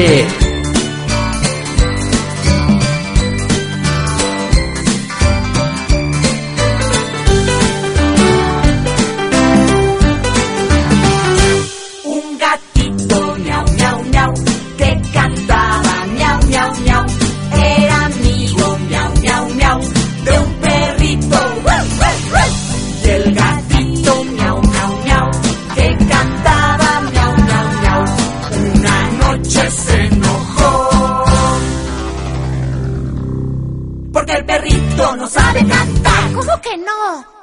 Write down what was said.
aire. Un gatito miau, miau, miau, que cantaba miau, miau, miau. Era amigo miau, miau, miau, de un perrito. Y el gatito miau, miau, miau, que cantaba miau, miau, miau. Una noche se enojó porque el perrito no sabe cantar. ¿Cómo que no?